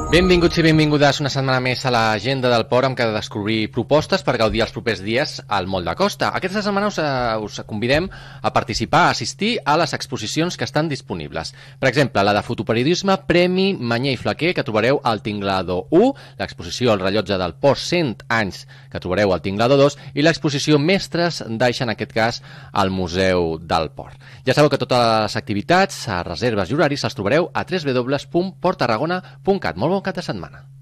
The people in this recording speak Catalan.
Benvinguts i benvingudes una setmana més a l'agenda del port, amb què descobrir propostes per gaudir els propers dies al Moll de Costa. Aquesta setmana us convidem a participar, a assistir a les exposicions que estan disponibles. Per exemple, la de fotoperiodisme Premi Manyer i Flaquer, que trobareu al Tinglado 1, l'exposició El rellotge del port 100 anys, que trobareu al Tinglado 2, i l'exposició Mestres d'Aixa, en aquest cas, al Museu del Port. Ja sabeu que totes les activitats, reserves i horaris els trobareu a www.porttarragona.cat. Molt bon cap de setmana.